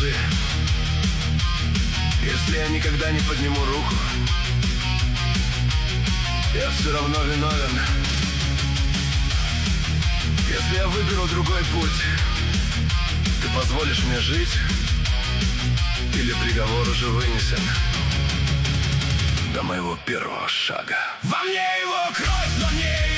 скажи, если я никогда не подниму руку, я все равно виновен. Если я выберу другой путь, ты позволишь мне жить? Или приговор уже вынесен до моего первого шага? Во мне его кровь, но не